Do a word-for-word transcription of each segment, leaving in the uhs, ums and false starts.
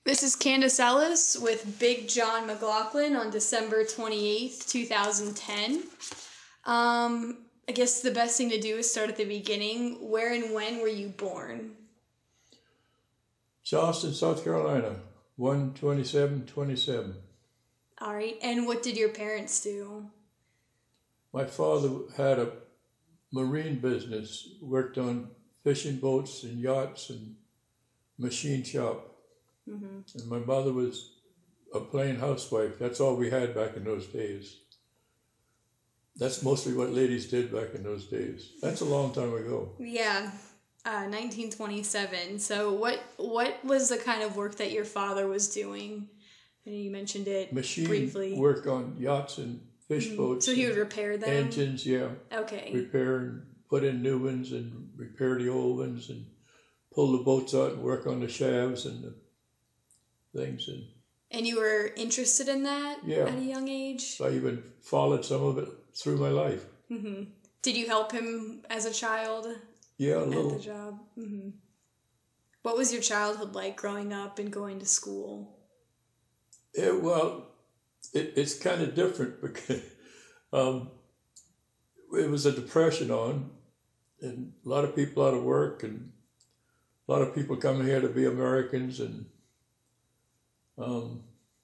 This is Candace Ellis with Big John McLaughlin on December twenty-eighth, two thousand ten. Um, I guess the best thing to do is start at the beginning. Where and when were you born? Charleston, South Carolina, one twenty-seven twenty-seven. All right. And what did your parents do? My father had a marine business, worked on fishing boats and yachts and machine shop. Mm-hmm. And my mother was a plain housewife. That's all we had back in those days. That's mostly what ladies did back in those days. That's a long time ago. Yeah, uh, nineteen twenty-seven. So what what was the kind of work that your father was doing? I know you mentioned it Machine briefly. Work on yachts and fish mm-hmm. boats. So he would repair them? Engines, yeah. Okay. Repair and put in new ones and repair the old ones and pull the boats out and work on the shafts and the things. And and you were interested in that yeah. at a young age? I even followed some of it through my life. Mm-hmm. Did you help him as a child? Yeah, a little. At the job? Mm-hmm. What was your childhood like growing up and going to school? It, well, it, it's kind of different because um, it was a depression on, and a lot of people out of work, and a lot of people coming here to be Americans, and um,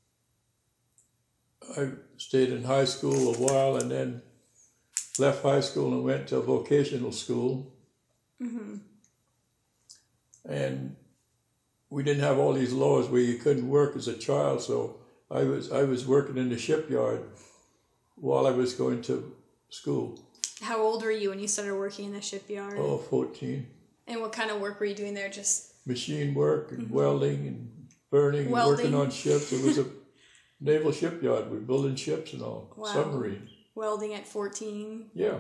I stayed in high school a while and then left high school and went to a vocational school. Mm-hmm. And we didn't have all these laws where you couldn't work as a child, so I was I was working in the shipyard while I was going to school. How old were you when you started working in the shipyard? Oh, fourteen. And what kind of work were you doing there? Just machine work and mm-hmm. welding and burning welding. and working on ships. It was a naval shipyard. We were building ships and all, wow. submarines. Welding at fourteen? Yeah.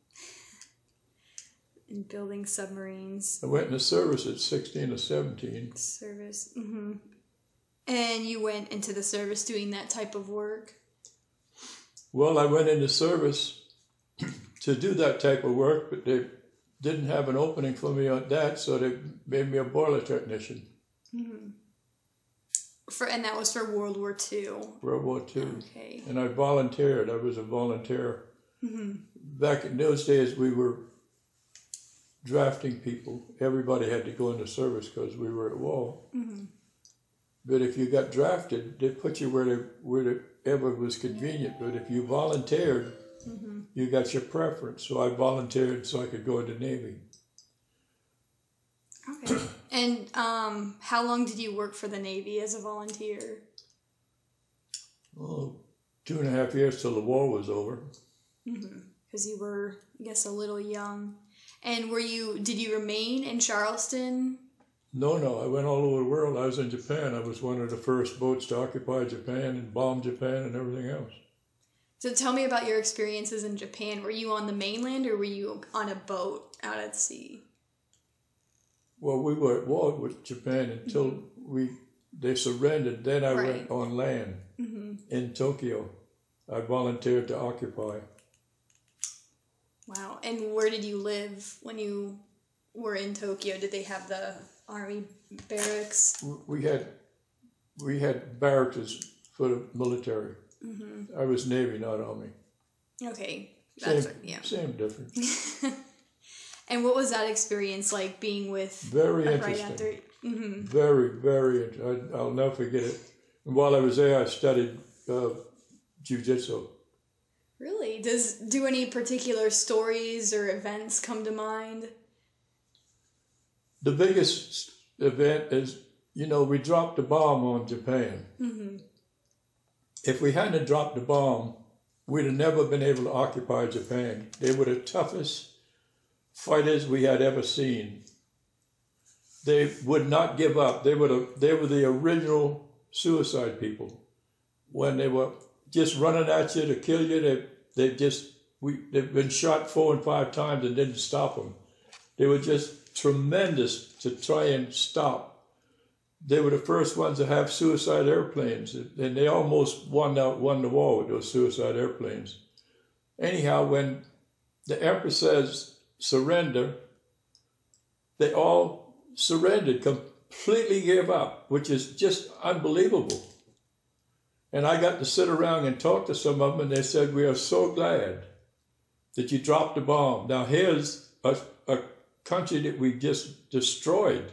And building submarines. I went in the service at sixteen or seventeen. Service. Mm-hmm. And you went into the service doing that type of work? Well, I went into service to do that type of work, but they didn't have an opening for me on that, so they made me a boiler technician. Mm-hmm. For and that was for World War Two. World War Two. Okay. And I volunteered. I was a volunteer. Mm-hmm. Back in those days, we were drafting people. Everybody had to go into service because we were at war. Mm-hmm. But if you got drafted, they put you where they, wherever was convenient. But if you volunteered, mm-hmm. you got your preference. So I volunteered so I could go into the Navy. Okay. And um, how long did you work for the Navy as a volunteer? Oh, two and a half years till the war was over. Because mm-hmm. you were, I guess, a little young. And were you? Did you remain in Charleston? No, no. I went all over the world. I was in Japan. I was one of the first boats to occupy Japan and bomb Japan and everything else. So tell me about your experiences in Japan. Were you on the mainland or were you on a boat out at sea? Well, we were at war with Japan until mm-hmm. we they surrendered. Then I right. went on land mm-hmm. in Tokyo. I volunteered to occupy. Wow. And where did you live when you were in Tokyo? Did they have the army barracks? We had we had barracks for the military. Mm-hmm. I was Navy, not Army. Okay. That's same, right, yeah. Same difference. And what was that experience like being with... Very uh, interesting. Right after, mm-hmm. Very, very interesting. I'll never forget it. And while I was there, I studied uh, jiu-jitsu. Really? Does do any particular stories or events come to mind? The biggest event is, you know, we dropped a bomb on Japan. Mm-hmm. If we hadn't dropped the bomb, we'd have never been able to occupy Japan. They were the toughest fighters we had ever seen. They would not give up. They were the, they were the original suicide people. When they were just running at you to kill you, they they just we they've been shot four and five times and didn't stop them. They were just tremendous to try and stop. They were the first ones to have suicide airplanes, and they almost won out won the war with those suicide airplanes. Anyhow, when the emperor says surrender, they all surrendered completely gave up, which is just unbelievable. And I got to sit around and talk to some of them, and they said, we are so glad that you dropped the bomb. Now here's a, a country that we just destroyed.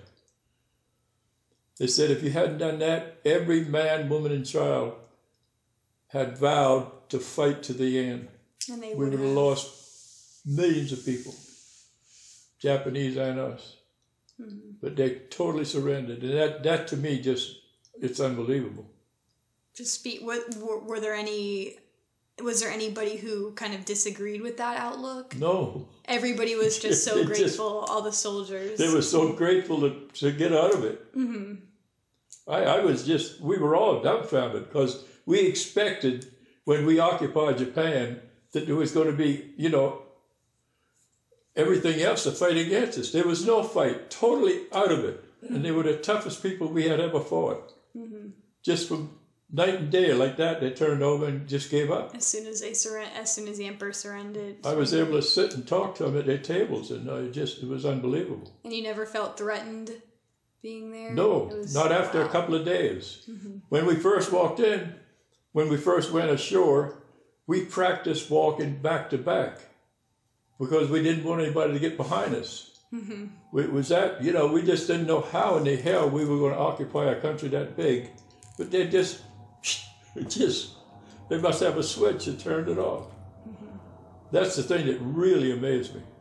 They said if you hadn't done that, every man, woman, and child had vowed to fight to the end. And they we would have lost millions of people, Japanese and us. Mm-hmm. But they totally surrendered. And that, that to me, just, it's unbelievable. Just speak, what, were, were there any, was there anybody who kind of disagreed with that outlook? No. Everybody was just so grateful, just, all the soldiers. They were so grateful to, to get out of it. Mm-hmm. I, I was just, we were all dumbfounded because we expected when we occupied Japan that there was going to be, you know, everything else to fight against us. There was no fight, totally out of it. Mm-hmm. And they were the toughest people we had ever fought. Mm-hmm. Just from night and day like that, they turned over and just gave up. As soon as they surrend, as soon as the emperor surrendered. I was able to sit and talk to them at their tables, and I just, it was unbelievable. And you never felt threatened being there? No, was, not after wow. a couple of days. Mm-hmm. When we first walked in, when we first went ashore, we practiced walking back to back because we didn't want anybody to get behind us. Mm-hmm. It was that, you know, we just didn't know how in the hell we were going to occupy a country that big. But they just, just, they must have a switch and turned it off. Mm-hmm. That's the thing that really amazed me.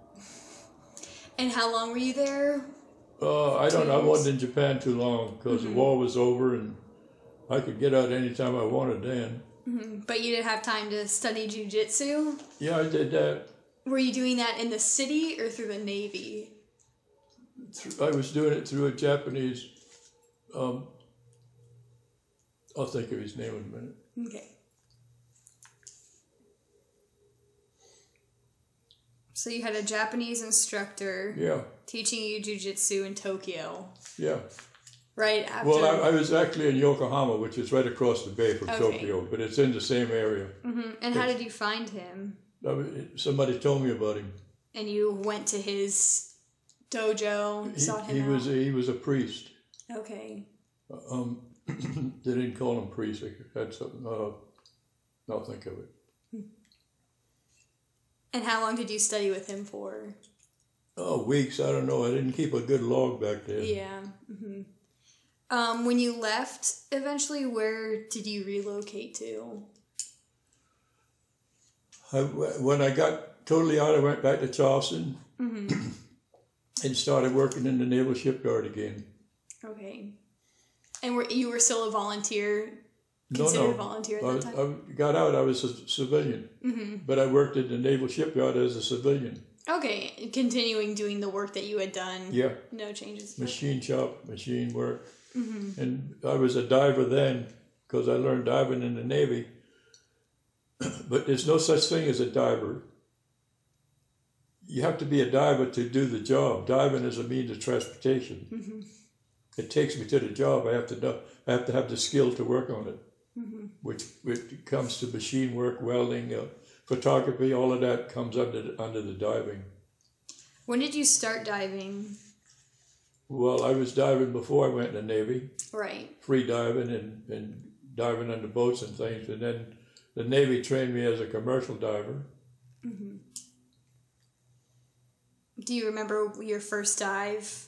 And how long were you there? Uh, I don't know. I wasn't in Japan too long because mm-hmm. the war was over and I could get out anytime I wanted then. Mm-hmm. But you didn't have time to study jiu-jitsu? Yeah, I did that. Were you doing that in the city or through the Navy? I was doing it through a Japanese, um, I'll think of his name in a minute. Okay. So you had a Japanese instructor yeah. teaching you jiu-jitsu in Tokyo. Yeah. Right after... Well, I, I was actually in Yokohama, which is right across the bay from okay. Tokyo, but it's in the same area. Mm-hmm. And how did you find him? Somebody told me about him. And you went to his dojo, he, sought him he out? Was a, he was a priest. Okay. Um, they didn't call him priest. They had something. Uh, I'll think of it. And how long did you study with him for? Oh, weeks. I don't know. I didn't keep a good log back there. Yeah. Mm-hmm. Um, when you left, eventually, where did you relocate to? I, when I got totally out, I went back to Charleston mm-hmm. and started working in the Naval Shipyard again. Okay. And were, you were still a volunteer, considered no, no. a volunteer at I, that time? I got out, I was a civilian. Mm-hmm. But I worked at the Naval Shipyard as a civilian. Okay, continuing doing the work that you had done. Yeah. No changes. Machine shop, machine work. Mm-hmm. And I was a diver then because I learned diving in the Navy. But there's no such thing as a diver. You have to be a diver to do the job. Diving is a means of transportation. Mm-hmm. It takes me to the job. I have to know, I have to have the skill to work on it, mm-hmm. which, which comes to machine work, welding, uh, photography. All of that comes under under the diving. When did you start diving? Well, I was diving before I went in the Navy. Right. Free diving and, and diving under boats and things, and then the Navy trained me as a commercial diver. Mm-hmm. Do you remember your first dive?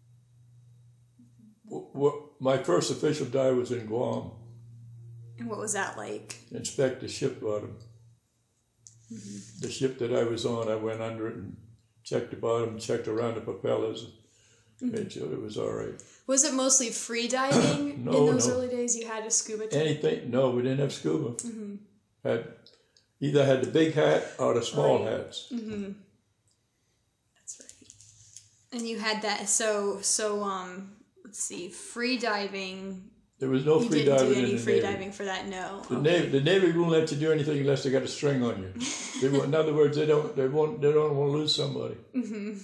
Well, my first official dive was in Guam. And what was that like? Inspect the ship bottom. Mm-hmm. The ship that I was on, I went under it and checked the bottom, checked around the propellers, and mm-hmm. made sure it was all right. Was it mostly free diving no, in those no. early days? You had a scuba tank? Anything? No, we didn't have scuba. Mm-hmm. Had either had the big hat or the small right. hats. Mm-hmm. That's right. And you had that. So so um. Let's see. Free diving. There was no you free didn't diving do any in the free Navy. diving for that. No. The okay. Navy, the Navy won't let you do anything unless they got a string on you. They won't, in other words, they don't. They won't. They don't want to lose somebody. Mm-hmm.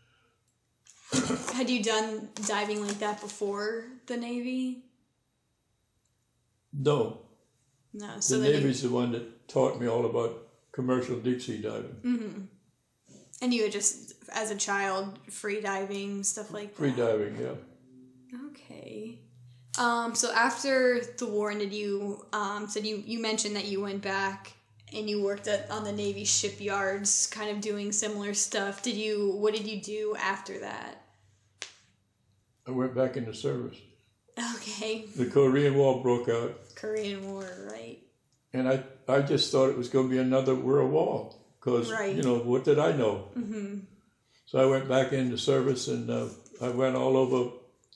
Had you done diving like that before the Navy? No. No. So the Navy's you... the one that taught me all about commercial deep sea diving. Mm-hmm. And you had just, as a child, free diving, stuff like free that? Free diving, yeah. Okay. Um, so after the war ended, you um, said you, you mentioned that you went back and you worked at on the Navy shipyards, kind of doing similar stuff. Did you? What did you do after that? I went back into service. Okay. The Korean War broke out. Korean War, right? And I, I just thought it was going to be another world war. Because, Right. you know, what did I know? Mm-hmm. So I went back into service and uh, I went all over.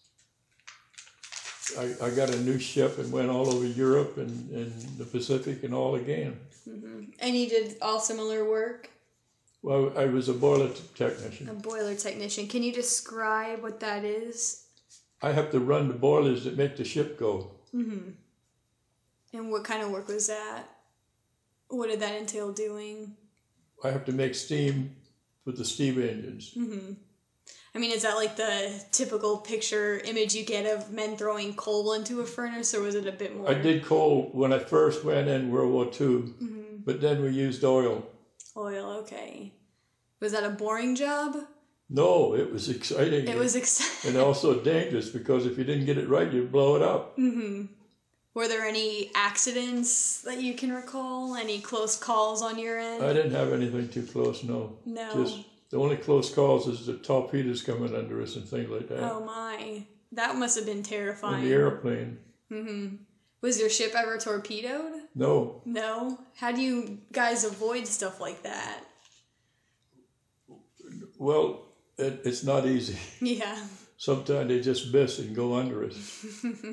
I, I got a new ship and went all over Europe and, and the Pacific and all again. Mm-hmm. And you did all similar work? Well, I was a boiler t- technician. A boiler technician. Can you describe what that is? I have to run the boilers that make the ship go. Mm-hmm. And what kind of work was that? What did that entail doing? I have to make steam with the steam engines. Mm-hmm. I mean, is that like the typical picture image you get of men throwing coal into a furnace, or was it a bit more? I did coal when I first went in World War Two, mm-hmm. but then we used oil. Oil, okay. Was that a boring job? No, it was exciting. It was exciting. And also dangerous because if you didn't get it right, you'd blow it up. Mm-hmm. Were there any accidents that you can recall? Any close calls on your end? I didn't have anything too close, no. No. Just the only close calls is the torpedoes coming under us and things like that. Oh my. That must have been terrifying. And the airplane. Mm-hmm. Was your ship ever torpedoed? No. No? How do you guys avoid stuff like that? Well, it, it's not easy. Yeah. Sometimes they just miss and go under us.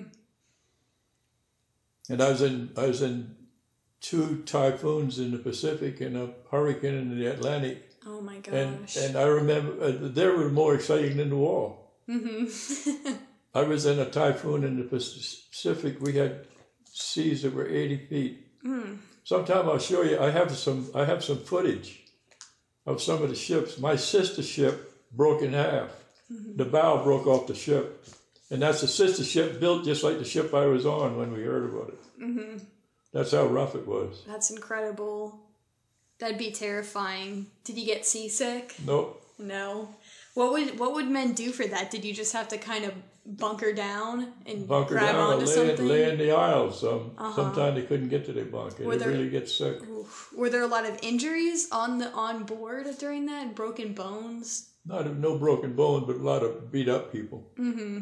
And I was in I was in two typhoons in the Pacific and a hurricane in the Atlantic. Oh my gosh. And and I remember uh, they were more exciting than the war. Mm-hmm. I was in a typhoon in the Pacific. We had seas that were eighty feet. Mm. Sometime I'll show you. I have some I have some footage of some of the ships. My sister ship broke in half. Mm-hmm. The bow broke off the ship. And that's the sister ship built just like the ship I was on when we heard about it. Mm-hmm. That's how rough it was. That's incredible. That'd be terrifying. Did you get seasick? Nope. No. What would what would men do for that? Did you just have to kind of bunker down and Bunker grab down onto or lay, something? lay in the aisles. Um, Uh-huh. Sometimes they couldn't get to their bunker. Were They there- really get sick. Oof. Were there a lot of injuries on the on board during that? Broken bones? Not no broken bones, but a lot of beat up people. Mm-hmm.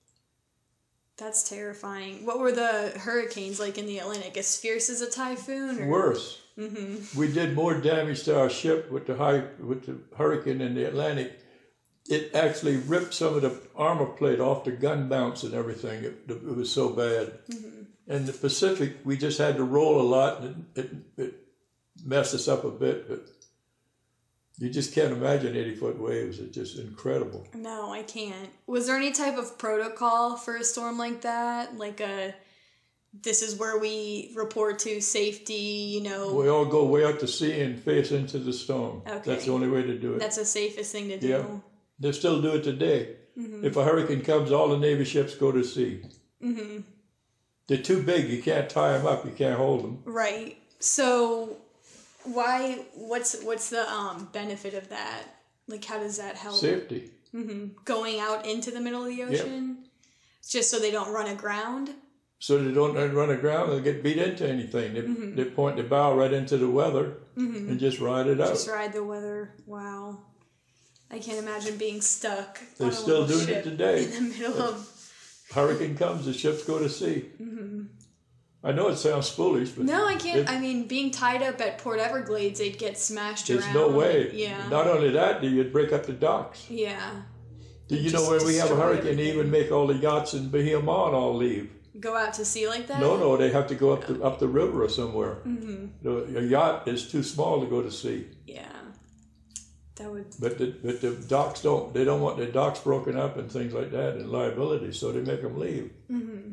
That's terrifying. What were the hurricanes like in the Atlantic? As fierce as a typhoon? Or? Worse. Mm-hmm. We did more damage to our ship with the high with the hurricane in the Atlantic. It actually ripped some of the armor plate off the gun mounts and everything. It, it was so bad. Mm-hmm. In the Pacific, we just had to roll a lot, and it, it, it messed us up a bit. But you just can't imagine eighty foot waves. It's just incredible. No, I can't. Was there any type of protocol for a storm like that? Like a, this is where we report to safety, you know? We all go way out to sea and face into the storm. Okay. That's the only way to do it. That's the safest thing to do. Yeah. They still do it today. Mm-hmm. If a hurricane comes, all the Navy ships go to sea. Mm-hmm. They're too big. You can't tie them up. You can't hold them. Right. So why, what's what's the um benefit of that? Like, how does that help? Safety. Mm-hmm. Going out into the middle of the ocean? Yep. Just so they don't run aground? So they don't run aground and get beat into anything. They, mm-hmm. they point the bow right into the weather mm-hmm. and just ride it out. Just ride the weather. Wow. I can't imagine being stuck. They're on a still doing ship it today. In the middle of... Hurricane comes, the ships go to sea. Mm-hmm. I know it sounds foolish, but... No, I can't. It, I mean, being tied up at Port Everglades, they'd get smashed there's around. There's no way. Yeah. Not only that, you'd break up the docks. Yeah. Do you know when we have a hurricane, everything. they even make all the yachts in Bahia Mon all leave? Go out to sea like that? No, no, they have to go up the up the river or somewhere. Mm-hmm. The, a yacht is too small to go to sea. Yeah, that would. But the but the docks don't. They don't want their docks broken up and things like that and liability, so they make them leave. Mm-hmm.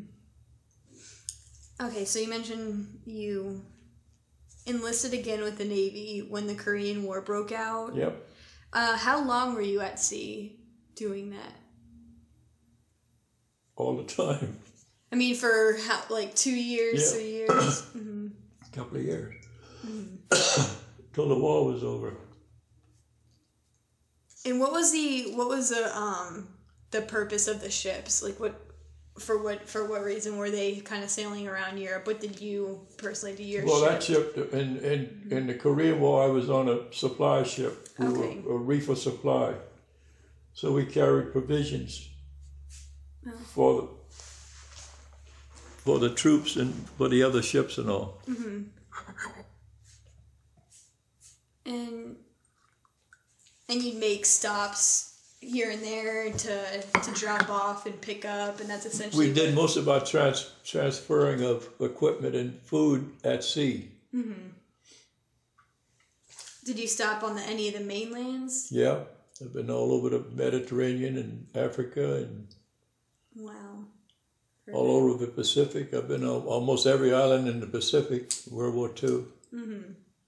Okay, so you mentioned you enlisted again with the Navy when the Korean War broke out. Yep. Uh, how long were you at sea doing that? All the time. I mean, for how, like two years, yeah. three years? Mm-hmm. A couple of years. Mm-hmm. Till the war was over. And what was the what was the um the purpose of the ships? Like what, for what for what reason were they kind of sailing around Europe? What did you personally do your well, ship? that ship in in mm-hmm. in the Korean War, I was on a supply ship. We okay. were a reefer supply, so we carried provisions oh. for the for the troops and for the other ships and all. Mm-hmm. And and you'd make stops here and there to to drop off and pick up, and that's essentially. We did most of our trans, transferring of equipment and food at sea. Mm-hmm. Did you stop on the, any of the mainlands? Yeah, I've been all over the Mediterranean and Africa and. Wow. Perfect. All over the Pacific. I've been on almost every island in the Pacific, World War Two. Mm-hmm.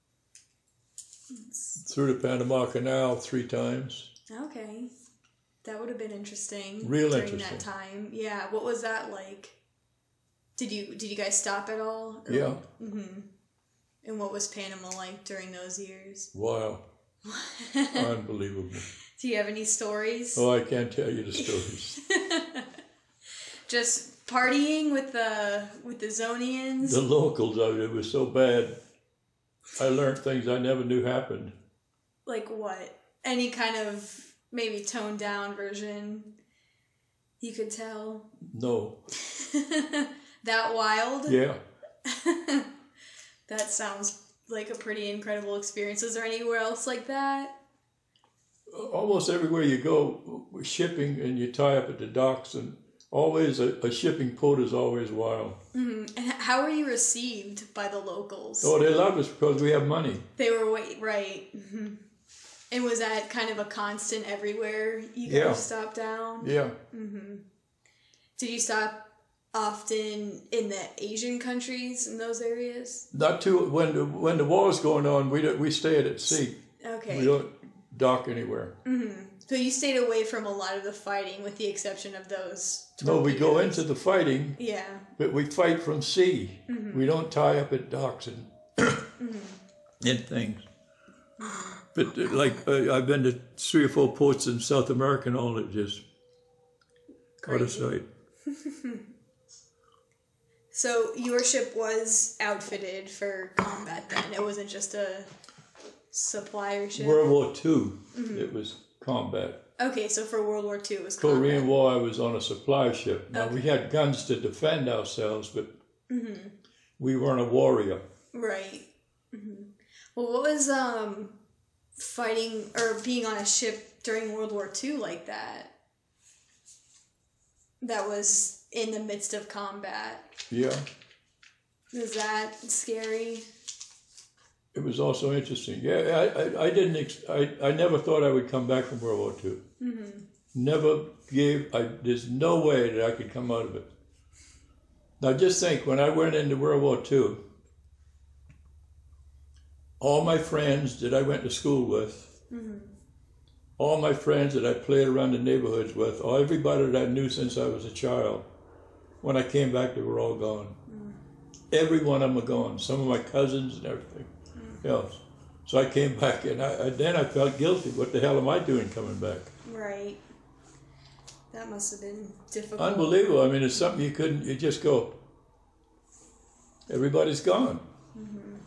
Through the Panama Canal three times. Okay. That would have been interesting. Real during interesting. that time. Yeah. What was that like? Did you did you guys stop at all? Or, yeah. Mm-hmm. And what was Panama like during those years? Wow. Unbelievable. Do you have any stories? Oh, I can't tell you the stories. Just partying with the with the Zonians? The locals, I mean, it was so bad. I learned things I never knew happened. Like what? Any kind of maybe toned down version you could tell? No. That wild? Yeah. That sounds like a pretty incredible experience. Is there anywhere else like that? Almost everywhere you go, shipping, and you tie up at the docks, and always a, a shipping port is always wild. Mm-hmm. And how were you received by the locals? Oh, they love us because we have money. They were wait, right. Mm-hmm. And was that kind of a constant everywhere you guys yeah. stopped down? Yeah. Mm-hmm. Did you stop often in the Asian countries in those areas? Not too. When the, when the war's going on, we don't, we stayed at sea. Okay. We don't dock anywhere. Mm-hmm. So you stayed away from a lot of the fighting, with the exception of those. No, we go into the fighting. Yeah. But we fight from sea. Mm-hmm. We don't tie up at docks and mm-hmm. and things. Mm-hmm. But uh, like uh, I've been to three or four ports in South America and all, it just out of sight. So your ship was outfitted for combat then? It wasn't just a supplier ship? World War Two, mm-hmm. It was combat. Okay, so for World War Two it was combat. Korean War, I was on a supply ship. Now, okay. We had guns to defend ourselves, but mm-hmm. we weren't a warrior. Right. Mm-hmm. Well, what was um, fighting or being on a ship during World War Two like that? That was in the midst of combat. Yeah. Was that scary? It was also interesting. Yeah, I, I, I didn't. Ex- I, I never thought I would come back from World War Two. Mm-hmm. Never gave. I, there's no way that I could come out of it. Now, just think, when I went into World War Two, all my friends that I went to school with, mm-hmm. all my friends that I played around the neighborhoods with, all everybody that I knew since I was a child, when I came back, they were all gone. Mm. Every one of them are gone. Some of my cousins and everything mm. else. So I came back, and I, I, then I felt guilty. What the hell am I doing coming back? Right. That must have been difficult. Unbelievable. I mean, it's something you couldn't, you just go, everybody's gone. Mm-hmm.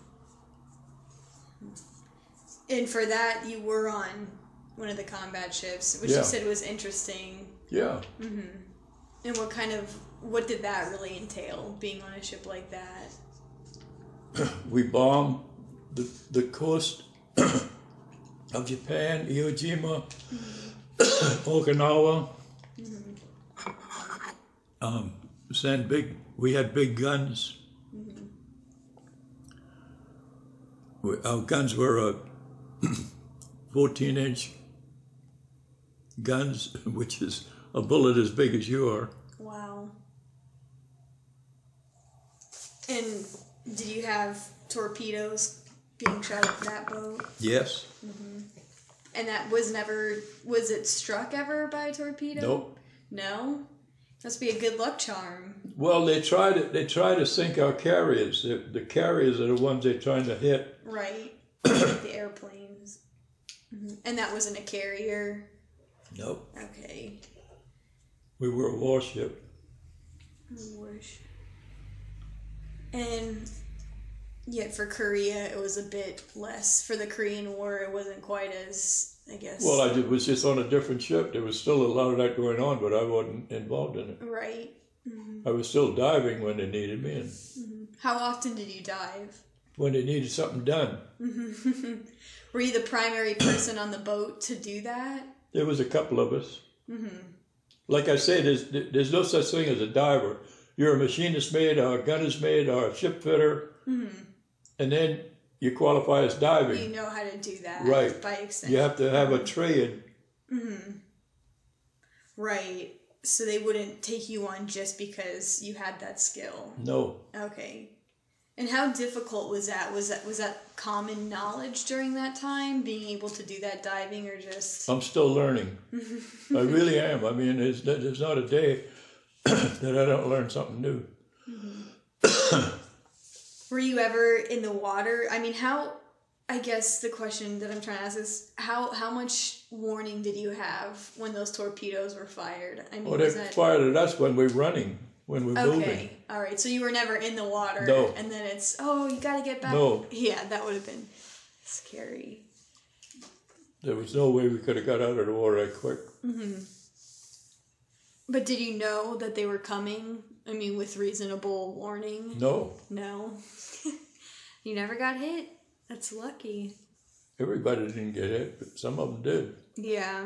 And for that, you were on one of the combat ships, which yeah. you said was interesting. Yeah. Mm-hmm. And what kind of, what did that really entail, being on a ship like that? We bombed the, the coast of Japan, Iwo Jima, mm-hmm. Okinawa. Mm-hmm. Um, sent big, we had big guns. Mm-hmm. We, our guns were uh, fourteen inch guns, which is a bullet as big as you are. Wow. And did you have torpedoes being shot at that boat? Yes. Mm-hmm. And that was never, was it struck ever by a torpedo? Nope. No? Must be a good luck charm. Well, they try to, they try to sink our carriers. The, the carriers are the ones they're trying to hit. Right. The airplanes. Mm-hmm. And that wasn't a carrier? Nope. Okay. We were a warship. Warship. And yet for Korea, it was a bit less. For the Korean War, it wasn't quite as, I guess. Well, I was just on a different ship. There was still a lot of that going on, but I wasn't involved in it. Right. Mm-hmm. I was still diving when they needed me, and mm-hmm. How often did you dive? When they needed something done. Mm-hmm. Were you the primary person on the boat to do that? There was a couple of us. Mm-hmm. Like I say, there's there's no such thing as a diver. You're a machinist mate, or a gunner's mate, or a ship fitter, mm-hmm. and then you qualify as diving. You know how to do that, right? By extension, you have to have a trade. Mm-hmm. Right. So they wouldn't take you on just because you had that skill. No. Okay. And how difficult was that? Was that was that common knowledge during that time, being able to do that diving, or just? I'm still learning. I really am. I mean, there's, there's not a day that I don't learn something new. Mm-hmm. Were you ever in the water? I mean, how? I guess the question that I'm trying to ask is how how much warning did you have when those torpedoes were fired? I mean, well, they was that... fired at us when we're running, when we're okay. moving. Okay, all right. So you were never in the water. No. And then it's oh, you got to get back. No. Yeah, that would have been scary. There was no way we could have got out of the water that quick. Mm-hmm. But did you know that they were coming? I mean, with reasonable warning? No. No. You never got hit? That's lucky. Everybody didn't get hit, but some of them did. Yeah.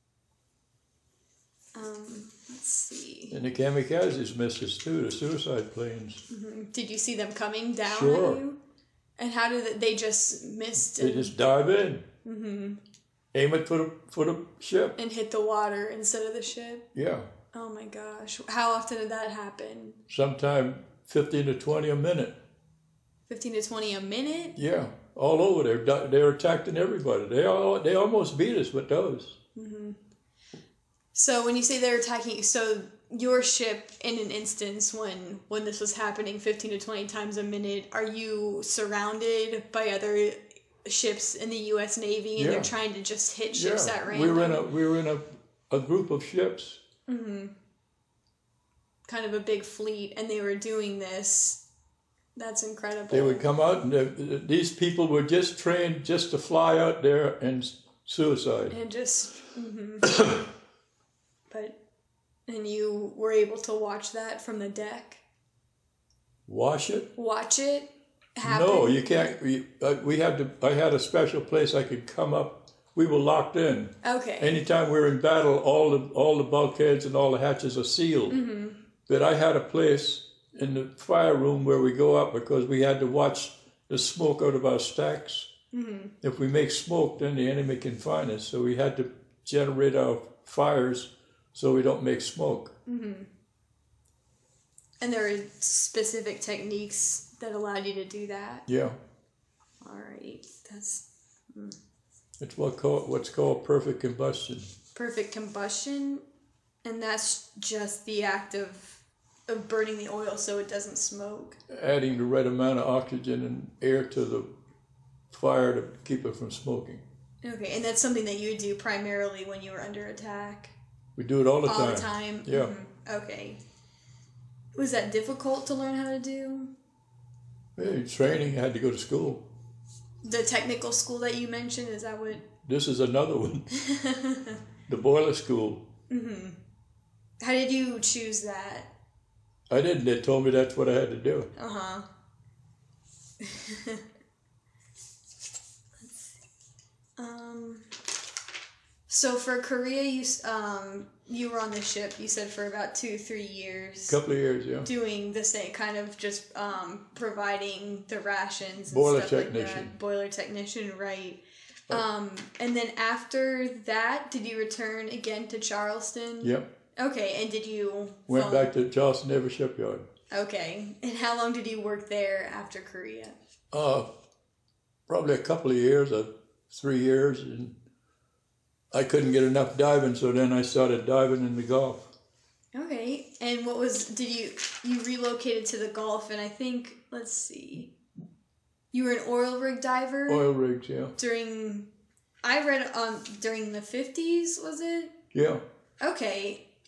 Um, let's see. And the kamikazes missed us too, the suicide planes. Mm-hmm. Did you see them coming down sure. at you? And how did they, they just missed? They and... just dive in. Mm-hmm. Aim it for the, for the ship. And hit the water instead of the ship? Yeah. Oh my gosh. How often did that happen? Sometime fifteen to twenty a minute. fifteen to twenty a minute? Yeah. All over. They're, they're attacking everybody. They all, they almost beat us with those. Mm-hmm. So when you say they're attacking, so your ship, in an instance when when this was happening fifteen to twenty times a minute, are you surrounded by other ships in the U S Navy and yeah. they're trying to just hit ships yeah. at random? We were in a we were in a, a group of ships. Mm-hmm. Kind of a big fleet, and they were doing this. That's incredible. They would come out, and the, these people were just trained just to fly out there and suicide. And just, mm-hmm. But, and you were able to watch that from the deck? Watch it? Watch it happen? No, you can't. We, uh, we had to, I had a special place I could come up. We were locked in. Okay. Anytime we were in battle, all the all the bulkheads and all the hatches are sealed. Mm-hmm. But I had a place in the fire room where we go up because we had to watch the smoke out of our stacks. Mm-hmm. If we make smoke, then the enemy can find us. So we had to generate our fires so we don't make smoke. Mm-hmm. And there are specific techniques that allowed you to do that? Yeah. All right. That's... Mm. It's what called, what's called perfect combustion. Perfect combustion? And that's just the act of of burning the oil so it doesn't smoke? Adding the right amount of oxygen and air to the fire to keep it from smoking. Okay, and that's something that you do primarily when you were under attack? We do it all the all time. All the time? Yeah. Mm-hmm. Okay. Was that difficult to learn how to do? Hey, training, I had to go to school. The technical school that you mentioned, is that what? This is another one. The boiler school. Mm-hmm. How did you choose that? I didn't. They told me that's what I had to do. Uh-huh. um, so for Korea, you um you were on the ship, you said, for about two, three years. Couple of years, yeah. Doing the same, kind of just um providing the rations and Boiler stuff technician. like that. Boiler technician, right. Oh. Um, and then after that, did you return again to Charleston? Yep. Okay, and did you... Went phone... back to Charleston Naval Shipyard. Okay, and how long did you work there after Korea? Uh, probably a couple of years, uh, three years, and I couldn't get enough diving, so then I started diving in the Gulf. Okay, and what was... Did you... You relocated to the Gulf, and I think... Let's see... You were an oil rig diver? Oil rigs, yeah. During... I read um during the fifties, was it? Yeah. Okay.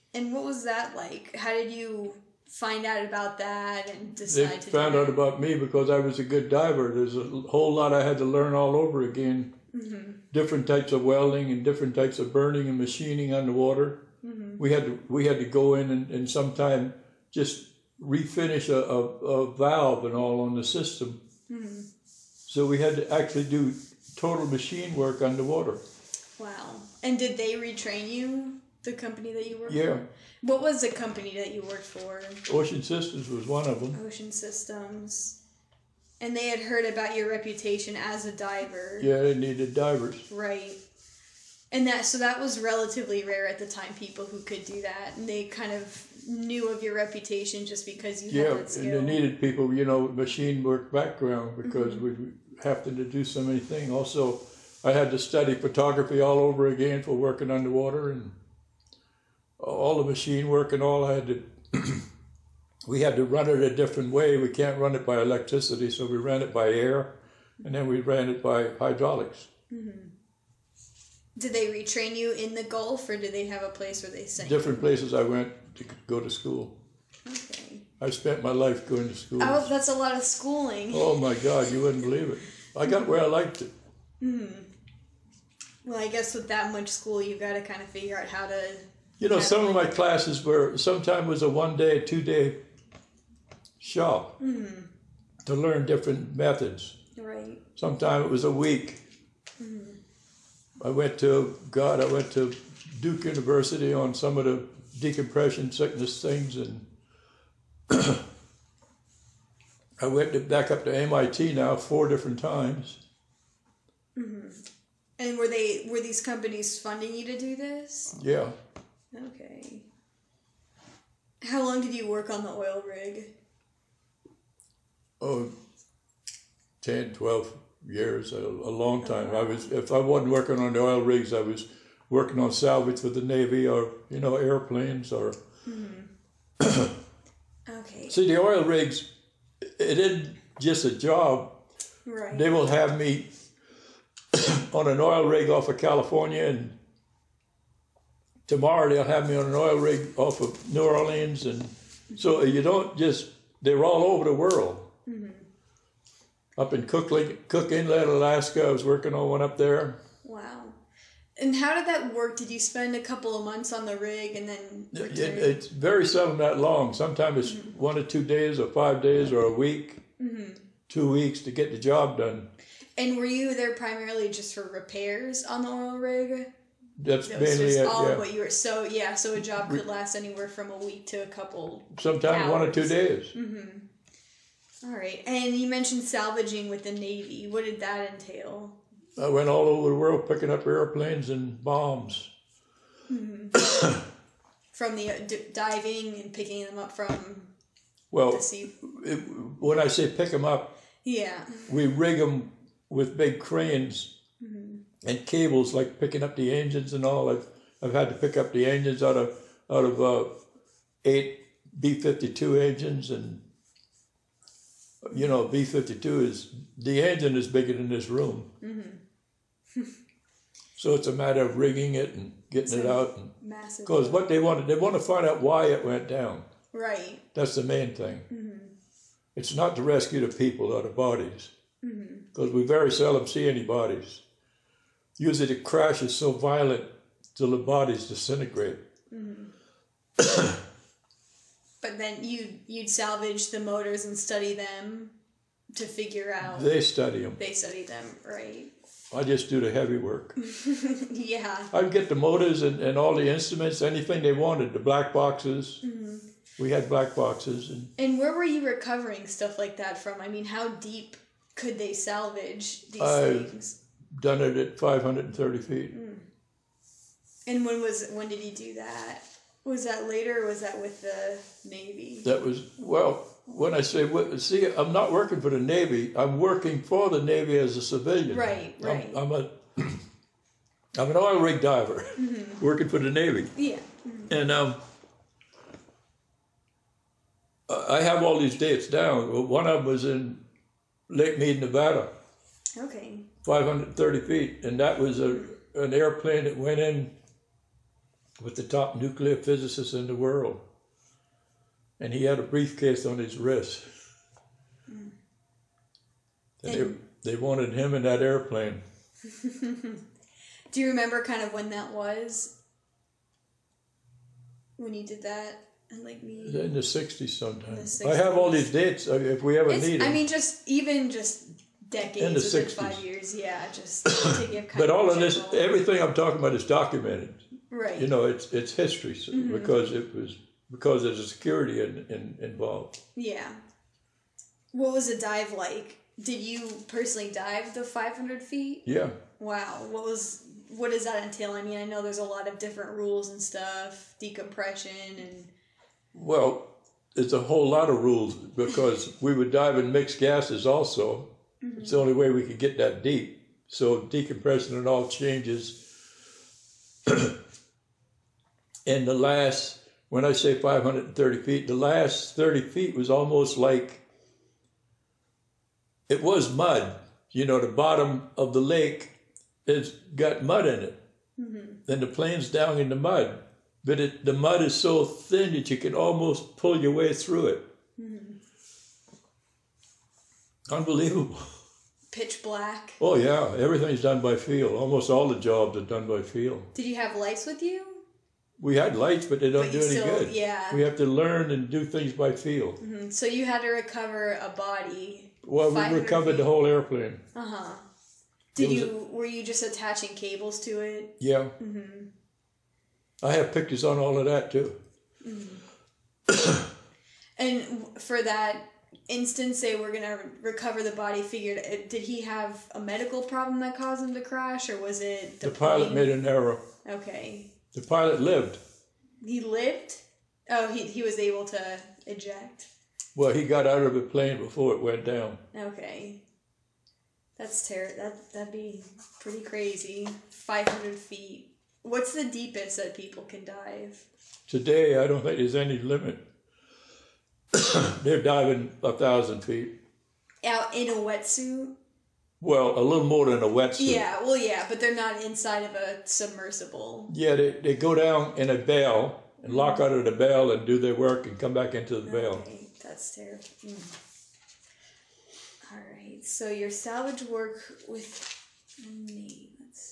And what was that like? How did you find out about that and They decide to found do out that? about me because I was a good diver. There's a whole lot I had to learn all over again. Mm-hmm. Different types of welding and different types of burning and machining underwater. Mm-hmm. We had to we had to go in and, and sometime just refinish a, a, a valve and all on the system. Mm-hmm. So we had to actually do total machine work underwater. Wow. And did they retrain you, the company that you worked yeah. for? What was the company that you worked for? Ocean Systems was one of them. Ocean Systems. And they had heard about your reputation as a diver. Yeah, they needed divers. Right. And that so that was relatively rare at the time, people who could do that. And they kind of knew of your reputation just because you yeah, had that skill. and they needed people, you know, machine work background because mm-hmm. we happened to do so many things. Also, I had to study photography all over again for working underwater and all the machine work and all. I had to, we had to run it a different way. We can't run it by electricity, so we ran it by air, and then we ran it by hydraulics. Mm-hmm. Did they retrain you in the Gulf, or did they have a place where they sent Different you? places I went to go to school. Okay. I spent my life going to school. Oh, that's a lot of schooling. Oh my God, you wouldn't believe it. I got where I liked it. Mm-hmm. Well, I guess with that much school, you've got to kind of figure out how to... You know, some of my classes were, sometimes was a one-day, two-day shop mm-hmm. to learn different methods. Right. Sometimes it was a week. Mm-hmm. I went to, God, I went to Duke University on some of the decompression sickness things, and I went to, back up to M I T now four different times. Mm-hmm. And were they were these companies funding you to do this? Yeah. Okay. How long did you work on the oil rig? Oh, ten, twelve years, a, a long time. I was, if I wasn't working on the oil rigs, I was working on salvage for the Navy or, you know, airplanes or... Mm-hmm. Okay. See, the oil rigs, it isn't just a job. Right. They will have me on an oil rig off of California, and tomorrow they'll have me on an oil rig off of New Orleans, and so you don't just, they're all over the world. Mm-hmm. Up in Cook, Cook Inlet, Alaska, I was working on one up there. Wow. And how did that work? Did you spend a couple of months on the rig and then return? It, it's very seldom that long. Sometimes it's mm-hmm. one or two days or five days or a week, mm-hmm. two weeks to get the job done. And were you there primarily just for repairs on the oil rig? That's that was mainly just it, all yeah. of what you were. So yeah, so a job could last anywhere from a week to a couple. Sometimes hours. one or two days. Mm-hmm. All right, and you mentioned salvaging with the Navy. What did that entail? I went all over the world picking up airplanes and bombs. Mm-hmm. From the uh, d- diving and picking them up from well, the sea. It, when I say pick them up, yeah, we rig them with big cranes mm-hmm. and cables, like picking up the engines and all. I've I've had to pick up the engines out of out of uh, eight B fifty-two engines, and you know B fifty-two is the engine is bigger than this room. Mm-hmm. So it's a matter of rigging it and getting it's it out. Massive. Because what they wanted, they want to find out why it went down. Right. That's the main thing. Mm-hmm. It's not to rescue the people or the bodies. Because mm-hmm. we very seldom see any bodies. Usually the crash is so violent till the bodies disintegrate. Mm-hmm. But then you, you'd salvage the motors and study them to figure out... They study them. They study them, right. I just do the heavy work. Yeah. I'd get the motors and, and all the instruments, anything they wanted, the black boxes. Mm-hmm. We had black boxes. And, and where were you recovering stuff like that from? I mean, how deep could they salvage these I've things? Done it at five hundred thirty feet. Mm. And when was when did you do that? Was that later or was that with the Navy? That was, well, when I say, see, I'm not working for the Navy. I'm working for the Navy as a civilian. Right, right. I'm, I'm a, I'm an oil rig diver, mm-hmm. working for the Navy. Yeah. Mm-hmm. And um, I have all these dates down. One of them was in Lake Mead, Nevada. Okay. five hundred thirty feet. And that was a an airplane that went in with the top nuclear physicists in the world. And he had a briefcase on his wrist. Mm. And they, they wanted him in that airplane. Do you remember kind of when that was? When you did that? And like me? In the sixties sometime. The sixties. I have all these dates if we ever it's, need them. I mean, just even just decades in the within sixties. Five years, yeah, just to give kind But of all of this, general... everything I'm talking about is documented. Right. You know, it's it's history so, mm-hmm. because it was because there's a security in, in, involved. Yeah. What was a dive like? Did you personally dive the five hundred feet? Yeah. Wow. What was what does that entail? I mean, I know there's a lot of different rules and stuff, decompression and. Well, it's a whole lot of rules because we would dive in mixed gases also. Mm-hmm. It's the only way we could get that deep. So decompression and all changes. And the last, when I say five hundred thirty feet, the last thirty feet was almost like, it was mud. You know, the bottom of the lake has got mud in it. Mm-hmm. Then the plane's down in the mud. But it, the mud is so thin that you can almost pull your way through it. Mm-hmm. Unbelievable. Pitch black. Oh, yeah. Everything's done by feel. Almost all the jobs are done by feel. Did you have lights with you? We had lights, but they don't but do any still, good. Yeah. We have to learn and do things by feel. Mm-hmm. So you had to recover a body. Well, we recovered feet. The whole airplane. Uh-huh. Did you, a, were you just attaching cables to it? Yeah. Mm-hmm. I have pictures on all of that, too. Mm-hmm. And for that instance, they were going to recover the body, figured, did he have a medical problem that caused him to crash, or was it the, the pilot made an error. Okay. The pilot lived. He lived? Oh, he, he was able to eject? Well, he got out of the plane before it went down. Okay. That's ter- that, that'd be pretty crazy. five hundred feet. What's the deepest that people can dive? Today, I don't think there's any limit. They're diving a thousand feet. Out in a wetsuit? Well, a little more than a wetsuit. Yeah, well, yeah, but they're not inside of a submersible. Yeah, they, they go down in a bell and lock out of the bell and do their work and come back into the bell. Okay, that's terrible. Mm. All right, so your salvage work with a name.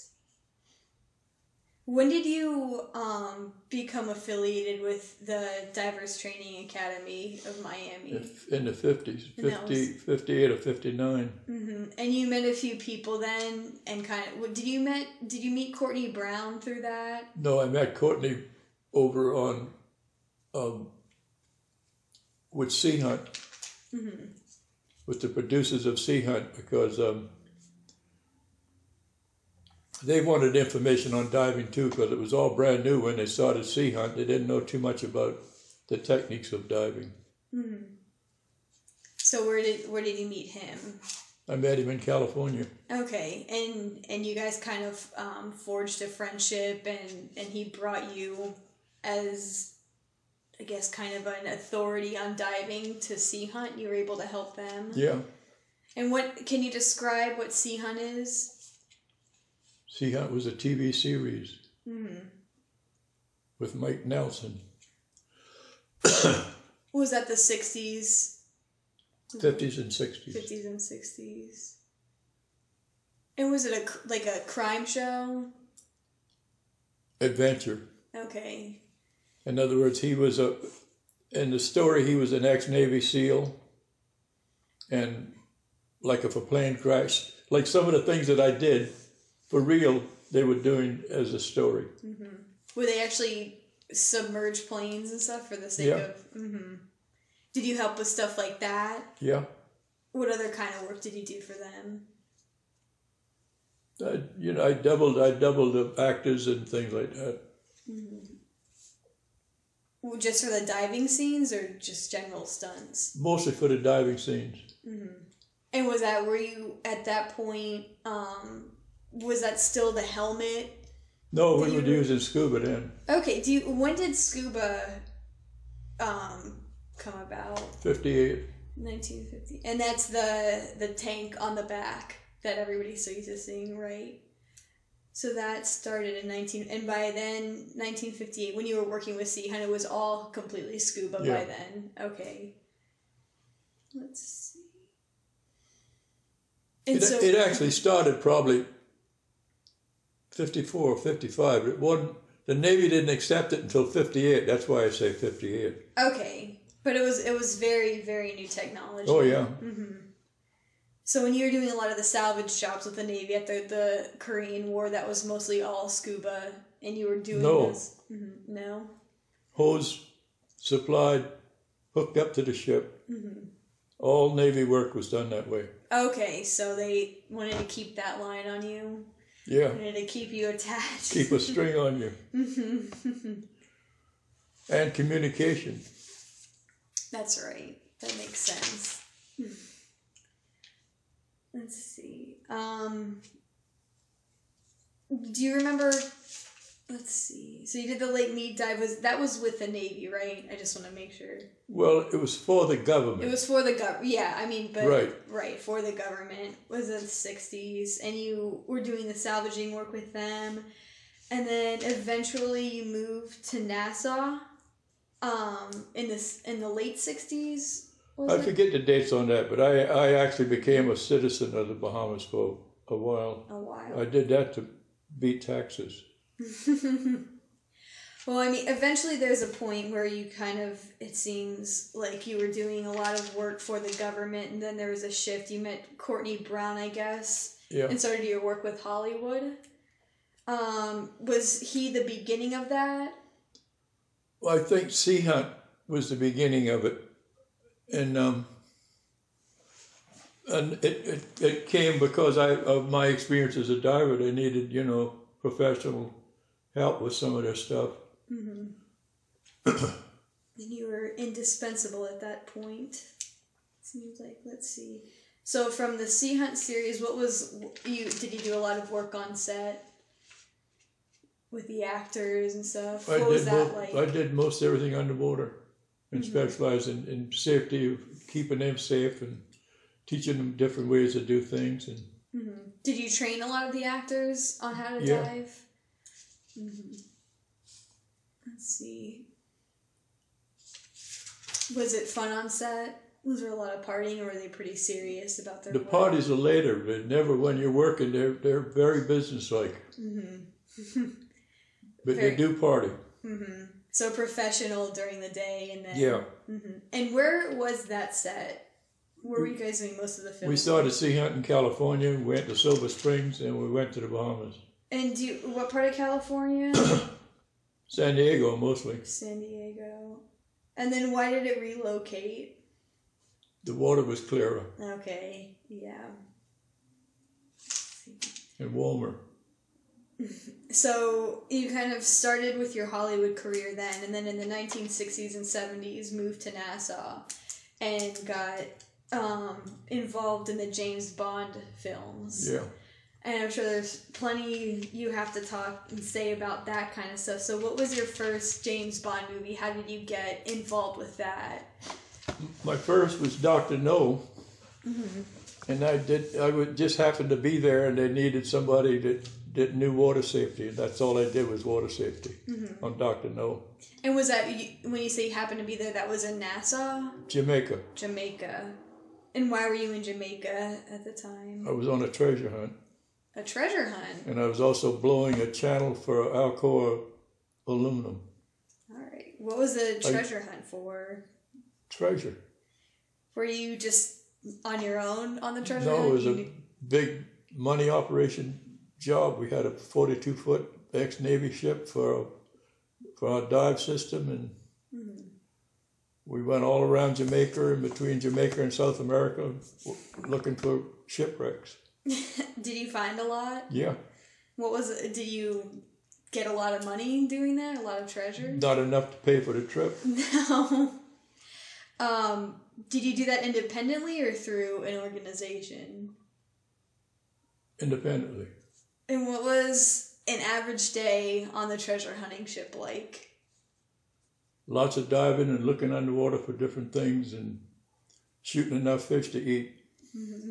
When did you um, become affiliated with the Divers Training Academy of Miami? In the fifties, fifty, was... fifty-eight or fifty-nine. Mm-hmm. And you met a few people then, and kind of did you met did you meet Courtney Brown through that? No, I met Courtney over on um, with Sea Hunt, mm-hmm. with the producers of Sea Hunt, because. Um, They wanted information on diving too, because it was all brand new when they started Sea Hunt. They didn't know too much about the techniques of diving. Mm-hmm. So where did where did you meet him? I met him in California. Okay, and and you guys kind of um, forged a friendship, and, and he brought you as, I guess, kind of an authority on diving to Sea Hunt. You were able to help them. Yeah. And what can you describe what Sea Hunt is? Sea Hunt was a T V series mm-hmm. with Mike Nelson. Was that the sixties? fifties and sixties. fifties and sixties. And was it a, like a crime show? Adventure. Okay. In other words, he was a, in the story, he was an ex-Navy SEAL. And like if a plane crashed, like some of the things that I did, for real, they were doing as a story. Mm-hmm. Were they actually submerged planes and stuff for the sake yeah. of... Mm-hmm. Did you help with stuff like that? Yeah. What other kind of work did you do for them? I, you know, I doubled, I doubled the actors and things like that. Mm-hmm. Well, just for the diving scenes or just general stunts? Mostly for the diving scenes. Mm-hmm. And was that, were you at that point... Um, was that still the helmet? No, we were using scuba then. Okay, do you, when did scuba um, come about? fifty-eight. nineteen fifty. And that's the the tank on the back that everybody's so used to seeing, right? So that started in nineteen, and by then, nineteen fifty-eight, when you were working with Sea Hunt, it was all completely scuba Yeah. by then. Okay. Let's see. And It, so, it actually started probably fifty-four or fifty-five. It wasn't, the Navy didn't accept it until fifty-eight. That's why I say fifty-eight. okay, but it was it was very very new technology. Oh, yeah. Mm-hmm. So when you were doing a lot of the salvage jobs with the Navy at the, the Korean War, that was mostly all scuba, and you were doing No. this? Mm-hmm. No? Hose supplied, hooked up to the ship. Mm-hmm. All Navy work was done that way. Okay, so they wanted to keep that line on you? Yeah. Wanted to keep you attached? Keep a string on you. Mm-hmm. And communication. That's right. That makes sense. Let's see. Um, do you remember? Let's see. So you did the Lake Mead dive. Was that was with the Navy, right? I just want to make sure. Well, it was for the government. It was for the gov. Yeah, I mean, but Right. right for the government. Was in the sixties, and you were doing the salvaging work with them, and then eventually you moved to Nassau. Um, in this in the late sixties. I forget the dates on that, but I, I actually became a citizen of the Bahamas for a while. A while. I did that to beat taxes. Well, I mean, eventually there's a point where you kind of, it seems like you were doing a lot of work for the government, and then there was a shift. You met Courtney Brown, I guess, Yeah. and started your work with Hollywood. Um, was he the beginning of that? Well, I think Sea Hunt was the beginning of it. And um, and it, it, it came because I of my experience as a diver. They needed, you know, professional help with some of their stuff. Mm-hmm. And you were indispensable at that point. Seems like, let's see. So from the Sea Hunt series, what was you? Did you do a lot of work on set with the actors and stuff? I What was did that mo- like? I did most everything underwater, and Mhm. specialized in, in safety, keeping them safe, and teaching them different ways to do things. And Mm-hmm. Did you train a lot of the actors on how to Yeah. dive? Mm-hmm. Let's see. Was it fun on set? Was there a lot of partying, or were they pretty serious about their the work? parties are later, but never when you're working. They're they're very businesslike, Mm-hmm. but Very- they do party. Mm-hmm. So professional during the day, and then Yeah. Mm-hmm. And where was that set? Where were you guys doing most of the filming? We started Sea Hunt in California, went to Silver Springs, and we went to the Bahamas. And do you, what part of California? San Diego, mostly. San Diego. And then why did it relocate? The water was clearer Okay, yeah. and warmer. So you kind of started with your Hollywood career then, and then in the nineteen sixties and seventies moved to Nassau and got um, involved in the James Bond films. Yeah. And I'm sure there's plenty you have to talk and say about that kind of stuff. So what was your first James Bond movie? How did you get involved with that? My first was Doctor No, Mm-hmm. and I did. I would just happen to be there, and they needed somebody that, that knew water safety, and that's all I did was water safety Mm-hmm. on Doctor No. And was that, you, when you say you happened to be there, that was in Nassau? Jamaica. Jamaica. And why were you in Jamaica at the time? I was on a treasure hunt, A treasure hunt. and I was also blowing a channel for Alcoa aluminum. All right. What was the treasure hunt for? Treasure. Were you just on your own on the treasure No, hunt? it was You a knew- big money operation job. We had a forty-two foot ex-Navy ship for, for our dive system, and Mhm. we went all around Jamaica and between Jamaica and South America w- looking for shipwrecks. Did you find a lot? Yeah, What was it? Did you get a lot of money doing that? A lot of treasure? not enough to pay for the trip. No. Um, did you do that independently or through an organization? Independently. And what was an average day on the treasure hunting ship like? Lots of diving and looking underwater for different things and shooting enough fish to eat. Mm-hmm.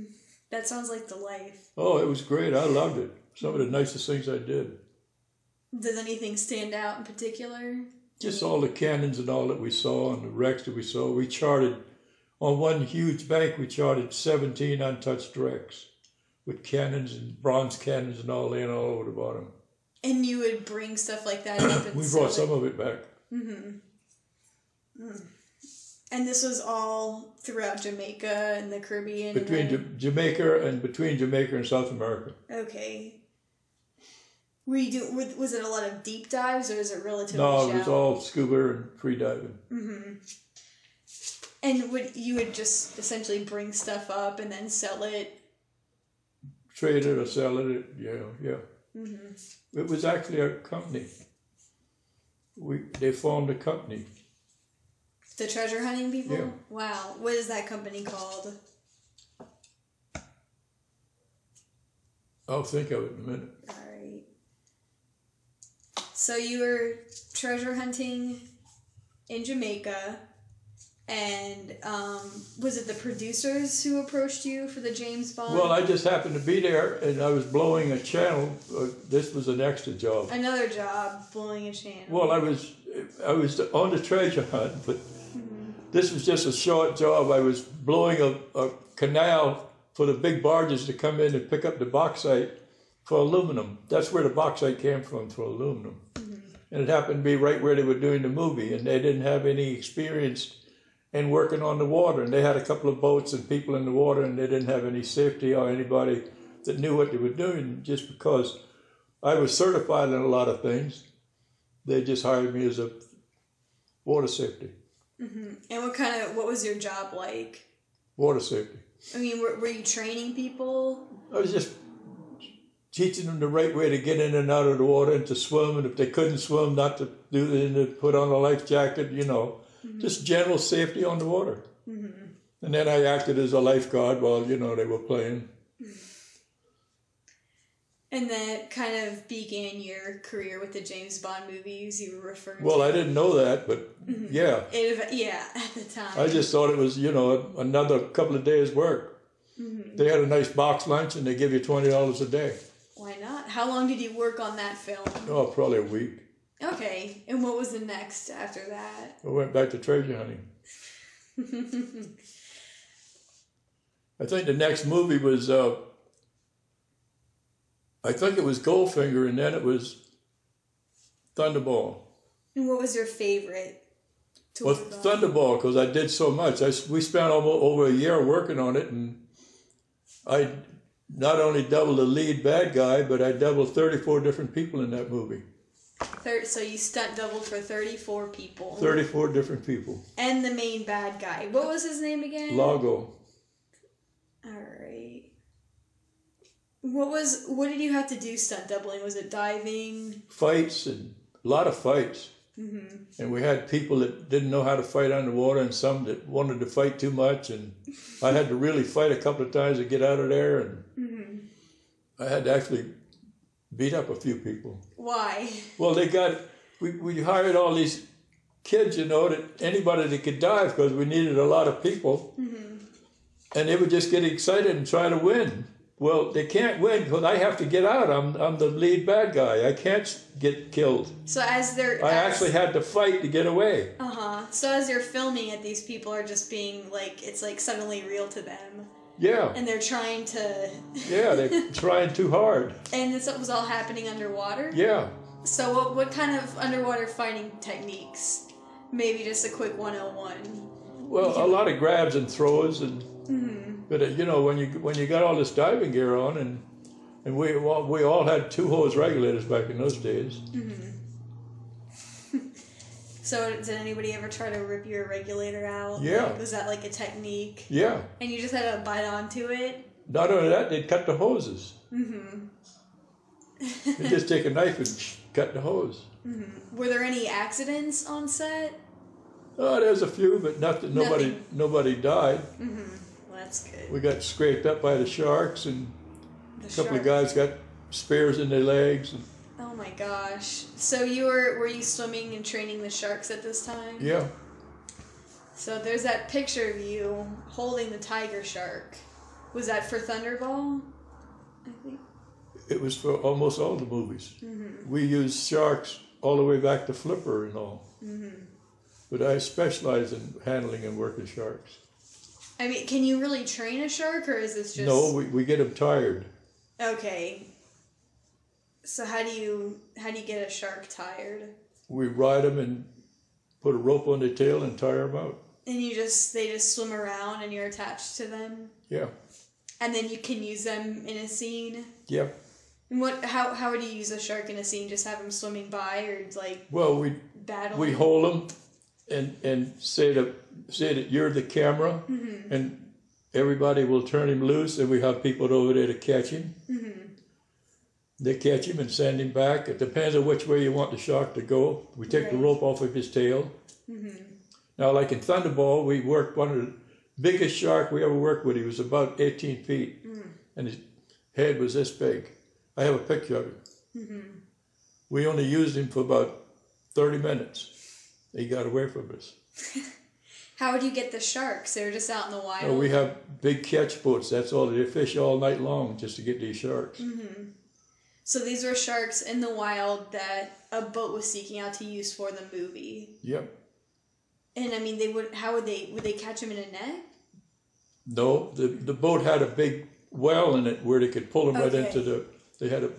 That sounds like the life. Oh, it was great. I loved it. Some of the nicest things I did. Does anything stand out in particular? Just all the cannons and all that we saw and the wrecks that we saw. We charted, on one huge bank, we charted seventeen untouched wrecks with cannons and bronze cannons and all laying all over the bottom. And you would bring stuff like that up and We sell brought it? some of it back. Mm-hmm. Mm. And this was all throughout Jamaica and the Caribbean? Between and Ja- Jamaica and between Jamaica and South America. Okay. Were you do, was was it a lot of deep dives, or is it relatively No, it was shallow? all scuba and free diving. Mm-hmm. And would you would just essentially bring stuff up and then sell it? Trade it or sell it, yeah, yeah. Mm-hmm. It was actually a company. We They formed a company. The treasure hunting people? Yeah. Wow. What is that company called? I'll think of it in a minute. All right. So you were treasure hunting in Jamaica, and um, was it the producers who approached you for the James Bond? Well, I just happened to be there, and I was blowing a channel. Uh, this was an extra job. Another job, blowing a channel. Well, I was I was on the treasure hunt, but this was just a short job. I was blowing a, a canal for the big barges to come in and pick up the bauxite for aluminum. That's where the bauxite came from, for aluminum. And it happened to be right where they were doing the movie, and they didn't have any experience in working on the water. And they had a couple of boats and people in the water, and they didn't have any safety or anybody that knew what they were doing. Just because I was certified in a lot of things, they just hired me as a water safety. Mm-hmm. And what kind of, what was your job like? Water safety. I mean, were, were you training people? I was just teaching them the right way to get in and out of the water and to swim, and if they couldn't swim, not to do it, and to put on a life jacket, you know, mm-hmm. just general safety on the water. Mm-hmm. And then I acted as a lifeguard while, you know, they were playing. And that kind of began your career with the James Bond movies you were referring Well, to? I didn't know that, but mm-hmm. yeah. It, yeah, at the time. I just thought it was, you know, another couple of days' work. Mm-hmm. They had a nice box lunch, and they give you twenty dollars a day. Why not? How long did you work on that film? Oh, probably a week. Okay. And what was the next after that? I went back to treasure hunting. I think the next movie was, uh, I think it was Goldfinger, and then it was Thunderball. And what was your favorite? To Well, work on? Thunderball, because I did so much. I, we spent over, over a year working on it, and I not only doubled the lead bad guy, but I doubled thirty-four different people in that movie. Thir- so you stunt doubled for thirty-four people. thirty-four different people. And the main bad guy. What was his name again? Lago. Alright. What was, what did you have to do stunt doubling? Was it diving? Fights, and a lot of fights. Mm-hmm. And we had people that didn't know how to fight underwater, and some that wanted to fight too much, and I had to really fight a couple of times to get out of there, and mm-hmm. I had to actually beat up a few people. Why? Well, they got, we, we hired all these kids, you know, that anybody that could dive, because we needed a lot of people, mm-hmm. and they would just get excited and try to win. Well, they can't win because I have to get out. I'm I'm the lead bad guy. I can't get killed. So as they're... I as, actually had to fight to get away. Uh-huh. So as you're filming it, these people are just being like, it's like suddenly real to them. Yeah. And they're trying to... Yeah, they're trying too hard. And this was all happening underwater? Yeah. So what what kind of underwater fighting techniques? Maybe just a quick one oh one. Well, a lot of grabs and throws, and mm-hmm. but uh, you know, when you when you got all this diving gear on, and and we all, we all had two hose regulators back in those days. Mm-hmm. So did anybody ever try to rip your regulator out? Yeah. Like, was that like a technique? Yeah. And you just had to bite onto it? Not only that, they'd cut the hoses. Mm-hmm. They'd just take a knife and cut the hose. Mm-hmm. Were there any accidents on set? Oh, there's a few, but nothing. Nobody, Nothing. nobody died. Mm-hmm. Well, that's good. We got scraped up by the sharks, and The a couple shark. of guys got spears in their legs. And, Oh my gosh! So you were were you swimming and training the sharks at this time? yeah. So there's that picture of you holding the tiger shark. Was that for Thunderball? I think. It was for almost all the movies. Mm-hmm. We used sharks all the way back to Flipper and all. Mm-hmm. But I specialize in handling and working sharks. I mean, can you really train a shark, or is this just... No, we, we get them tired. Okay. So how do you how do you get a shark tired? We ride them and put a rope on their tail and tire them out. And you just they just swim around and you're attached to them? Yeah. And then you can use them in a scene? Yeah. And what how how would you use a shark in a scene? Just have them swimming by, or like Well, we battle? we hold them and and say that say that you're the camera, mm-hmm. and everybody will turn him loose, and we have people over there to catch him. Mm-hmm. They catch him and send him back. It depends on which way you want the shark to go. We take right. the rope off of his tail. Mm-hmm. Now, like in Thunderball, we worked one of the biggest shark we ever worked with. He was about eighteen feet, mm. and his head was this big. I have a picture of it. Mm-hmm. We only used him for about thirty minutes. He got away from us. How would you get the sharks? They were just out in the wild? No, we have big catch boats. That's all. They fish all night long just to get these sharks. Mm-hmm. So these were sharks in the wild that a boat was seeking out to use for the movie. Yep. And I mean, they would. How would they? Would they catch them in a net? No, the the boat had a big well in it where they could pull them right Okay. into the. They had a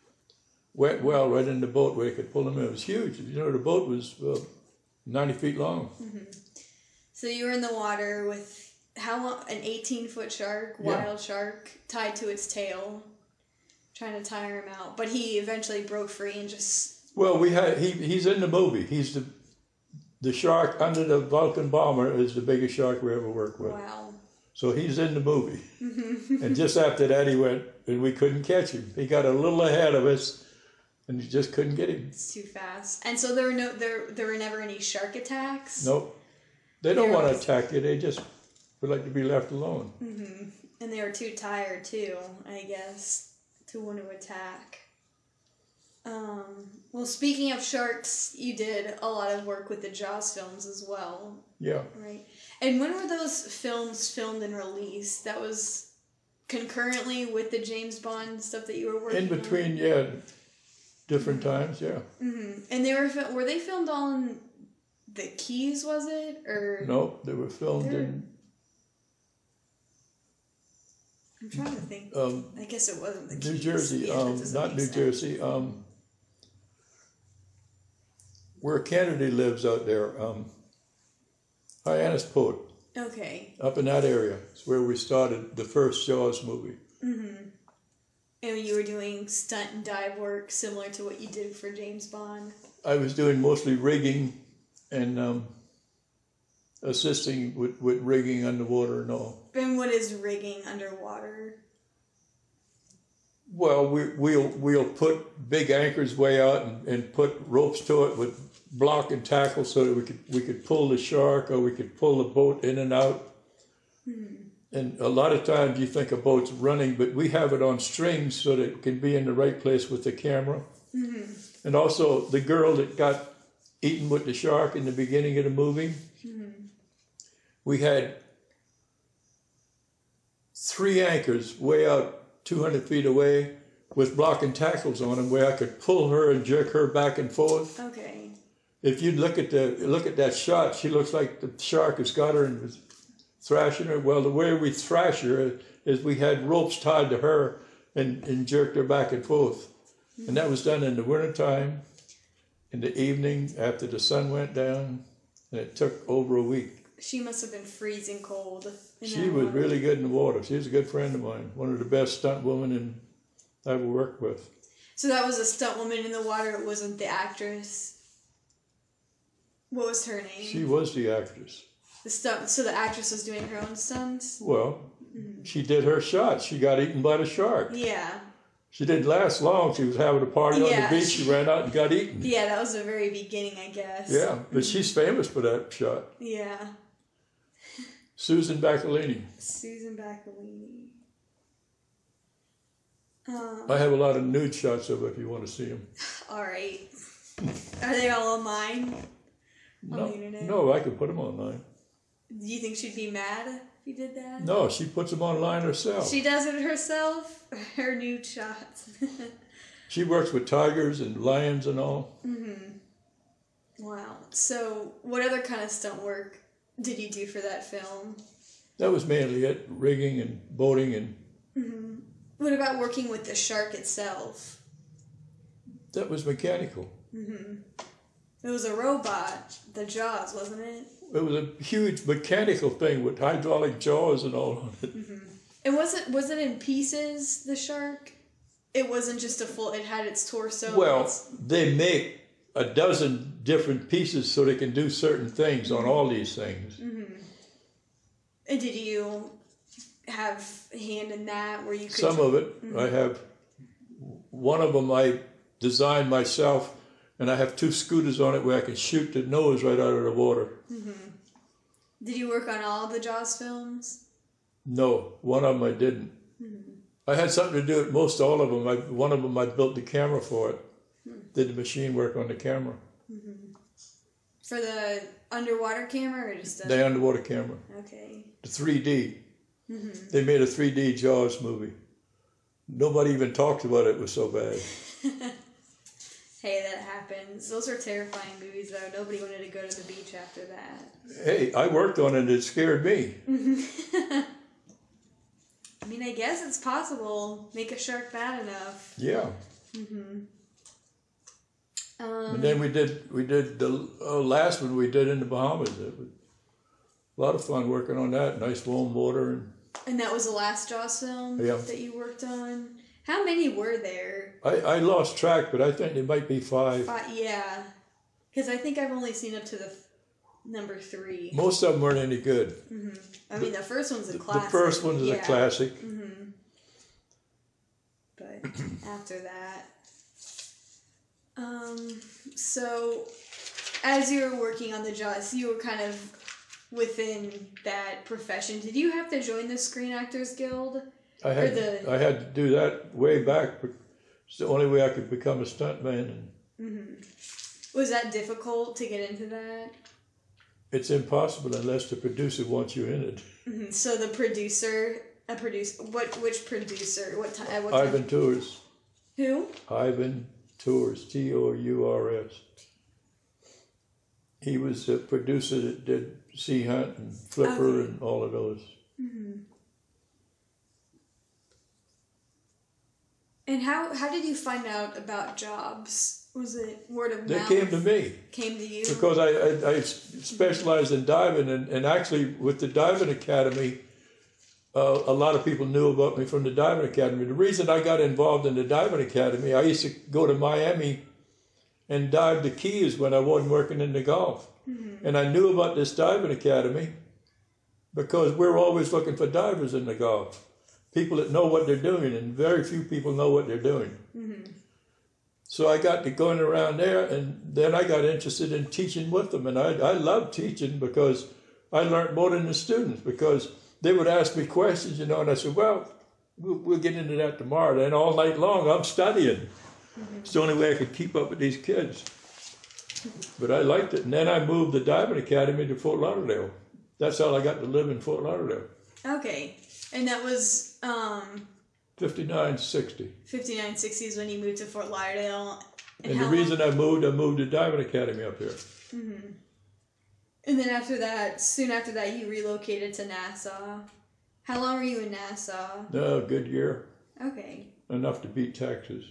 wet well right in the boat where they could pull them in. It was huge. You know, the boat was uh, ninety feet long. Mm-hmm. So you were in the water with how long? An eighteen foot shark, Yeah. wild shark, tied to its tail, trying to tire him out. But he eventually broke free and just. Well, we had he he's in the movie. He's the the shark under the Vulcan bomber is the biggest shark we ever worked with. Wow. So he's in the movie. And just after that, he went, and we couldn't catch him. He got a little ahead of us, and you just couldn't get him. It's too fast. And so there were no there there were never any shark attacks. Nope. They don't There want to was- attack you. They just would like to be left alone. Mm-hmm. And they were too tired too, I guess, to want to attack. Um, well, speaking of sharks, you did a lot of work with the Jaws films as well, Yeah. right? And when were those films filmed and released? That was concurrently with the James Bond stuff that you were working In between, on? yeah, different times, yeah. Mm-hmm. And they were fil- were they filmed on the Keys, was it? Or No, they were filmed They're- in, I'm trying to think. um, I guess it wasn't the New Keys. Jersey, Yeah, that um, doesn't not make New sense. Jersey, um, where Kennedy lives out there, um, Hyannis-Port, Okay. up in that area. It's where we started the first Jaws movie. Mm-hmm. And you were doing stunt and dive work similar to what you did for James Bond. I was doing mostly rigging and um, assisting with, with rigging underwater and all. And what is rigging underwater? Well, we, we'll we'll put big anchors way out and, and put ropes to it with block and tackle so that we could we could pull the shark or we could pull the boat in and out. Mm-hmm. And a lot of times you think a boat's running, but we have it on strings so that it can be in the right place with the camera. Mm-hmm. And also the girl that got eaten with the shark in the beginning of the movie, Mm-hmm. we had three anchors way out two hundred feet away with blocking tackles on them where I could pull her and jerk her back and forth. Okay. If you look at the look at that shot, she looks like the shark has got her and was thrashing her. Well, the way we thrash her is we had ropes tied to her and, and jerked her back and forth. Mm-hmm. And that was done in the wintertime, in the evening after the sun went down, and it took over a week. She must have been freezing cold. in She that was water. really good in the water. She was a good friend of mine, one of the best stunt women in, I ever worked with. So that was a stunt woman in the water. It wasn't the actress. What was her name? She was the actress. The stunt. So the actress was doing her own stunts. Well, she did her shot. She got eaten by the shark. Yeah. She didn't last long. She was having a party Yeah, on the beach. she- She ran out and got eaten. Yeah, that was the very beginning, I guess. Yeah, but she's famous for that shot. Yeah. Susan Bacalini. Susan Bacalini. Um, I have a lot of nude shots of her if you want to see them. all right. Are they all online? On No, the internet? no, I could put them online. Do you think she'd be mad? You did that? No, she puts them online herself. She does it herself? Her nude shots. She works with tigers and lions and all. Mm-hmm. Wow. So, what other kind of stunt work did you do for that film? That was mainly it, rigging and boating and... Mm-hmm. What about working with the shark itself? That was mechanical. Mm-hmm. It was a robot, the Jaws, wasn't it? It was a huge mechanical thing with hydraulic jaws and all on it. Mm-hmm. And was it, was it in pieces, the shark? It wasn't just a full, it had its torso? Well, its... they make a dozen different pieces so they can do certain things on all these things. Mm-hmm. And did you have a hand in that where you could... Some of it. Mm-hmm. I have... One of them I designed myself, and I have two scooters on it where I can shoot the nose right out of the water. Mm-hmm. Did you work on all the Jaws films? No, one of them I didn't. Mm-hmm. I had something to do with most all of them. I, one of them I built the camera for it. Mm-hmm. Did the machine work on the camera. Mm-hmm. For the underwater camera or just a... The underwater camera. Okay. The three D. Mm-hmm. They made a three D Jaws movie. Nobody even talked about it. It was so bad. Hey, that happens. Those are terrifying movies, though. Nobody wanted to go to the beach after that. Hey, I worked on it and it scared me. I mean, I guess it's possible. Make a shark bad enough. Yeah. Mm-hmm. Um, and then we did we did the uh, last one we did in the Bahamas. It was a lot of fun working on that. Nice warm water. And, and that was the last Jaws film yeah. that you worked on? How many were there? I, I lost track, but I think there might be five. five yeah. Because I think I've only seen up to the f- number three. Most of them weren't any good. Mm-hmm. I mean, the first one's a the, classic. The first one is yeah. a classic. Mm-hmm. But after that... Um, so, as you were working on the Jaws, you were kind of within that profession. Did you have to join the Screen Actors Guild? I had the... I had to do that way back. It's the only way I could become a stuntman. And mm-hmm. Was that difficult to get into that? It's impossible unless the producer wants you in it. Mm-hmm. So the producer, a producer, what? Which producer? What time? What Ivan time? Tours. Who? Ivan Tours. T O U R S. He was a producer that did Sea Hunt and Flipper okay. and all of those. Mm-hmm. And how, how did you find out about jobs? Was it word of they mouth? They came to me. Came to you? Because I, I, I specialized in diving, and, and actually with the Diving Academy, uh, a lot of people knew about me from the Diving Academy. The reason I got involved in the Diving Academy, I used to go to Miami and dive the Keys when I wasn't working in the Gulf. Mm-hmm. And I knew about this Diving Academy because we're always looking for divers in the Gulf. People that know what they're doing, and very few people know what they're doing. Mm-hmm. So I got to going around there, and then I got interested in teaching with them. And I, I loved teaching because I learned more than the students, because they would ask me questions, you know, and I said, well, we'll, we'll get into that tomorrow. Then all night long, I'm studying. Mm-hmm. It's the only way I could keep up with these kids. But I liked it. And then I moved the Diving Academy to Fort Lauderdale. That's how I got to live in Fort Lauderdale. Okay. And that was... Um, fifty-nine sixty. fifty-nine sixty is when you moved to Fort Lauderdale. And, and the reason long? I moved, I moved to Diving Academy up here. Mm-hmm. And then after that, soon after that, you relocated to Nassau. How long were you in Nassau? No, a good year. Okay. Enough to beat taxes.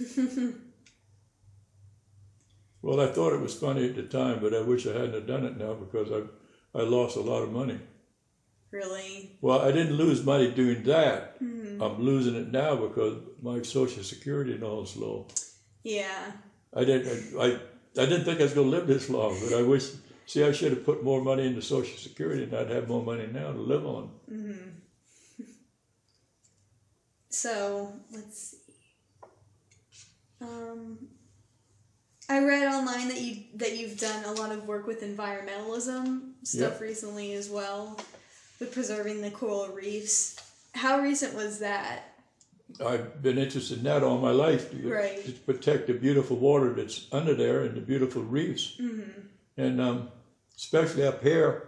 Well, I thought it was funny at the time, but I wish I hadn't have done it now because I I lost a lot of money. Really? Well, I didn't lose money doing that. Mm-hmm. I'm losing it now because my Social Security and all is low. Yeah. I didn't. I I didn't think I was going to live this long, but I wish. See, I should have put more money into Social Security, and I'd have more money now to live on. Mm-hmm. So let's see. Um, I read online that you that you've done a lot of work with environmentalism stuff yep. recently as well, with preserving the coral reefs. How recent was that? I've been interested in that all my life. To, right. to protect the beautiful water that's under there and the beautiful reefs. Mm-hmm. And um, especially up here,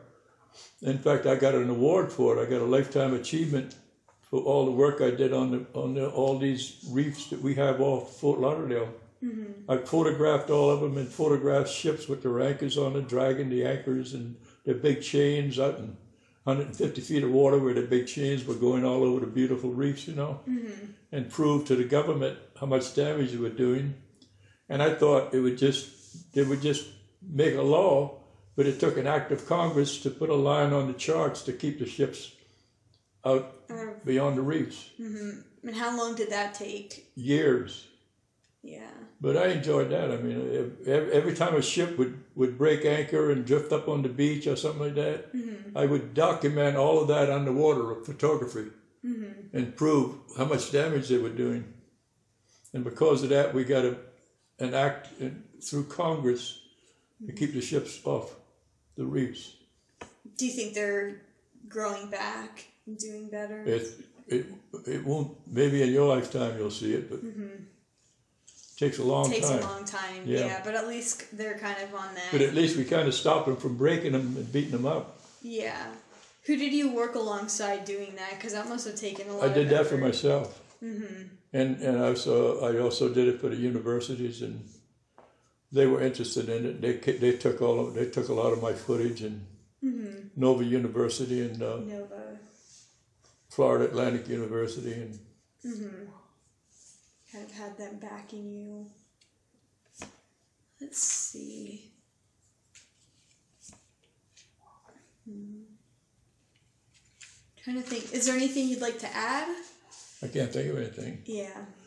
In fact, I got an award for it. I got a lifetime achievement for all the work I did on the on the, all these reefs that we have off Fort Lauderdale. Mm-hmm. I photographed all of them and photographed ships with their anchors on it, dragging the anchors and their big chains out in one hundred fifty feet of water where the big chains were going all over the beautiful reefs, you know, mm-hmm. and proved to the government how much damage they were doing. And I thought it would just, they would just make a law, but it took an act of Congress to put a line on the charts to keep the ships out uh, beyond the reefs. Mm-hmm. And how long did that take? Years. Yeah. But I enjoyed that. I mean, every time a ship would, would break anchor and drift up on the beach or something like that, mm-hmm. I would document all of that underwater with photography mm-hmm. and prove how much damage they were doing. And because of that, we got a, an act in, through Congress to keep the ships off the reefs. Do you think they're growing back and doing better? It, it, it won't, maybe in your lifetime you'll see it, but... Mm-hmm. Takes a long Takes time. Takes a long time, yeah. yeah. But at least they're kind of on that. But at least we kind of stopped them from breaking them and beating them up. Yeah. Who did you work alongside doing that? Because that must have taken a lot. I did of that effort. for myself. Mm-hmm. And and I also I also did it for the universities, and they were interested in it. They they took all of, they took a lot of my footage, and mm-hmm. Nova University and uh, Nova. Florida Atlantic University and. Mm-hmm. Kind of had them backing you. Let's see. Hmm. Trying to think. Is there anything you'd like to add? I can't think of anything. Yeah.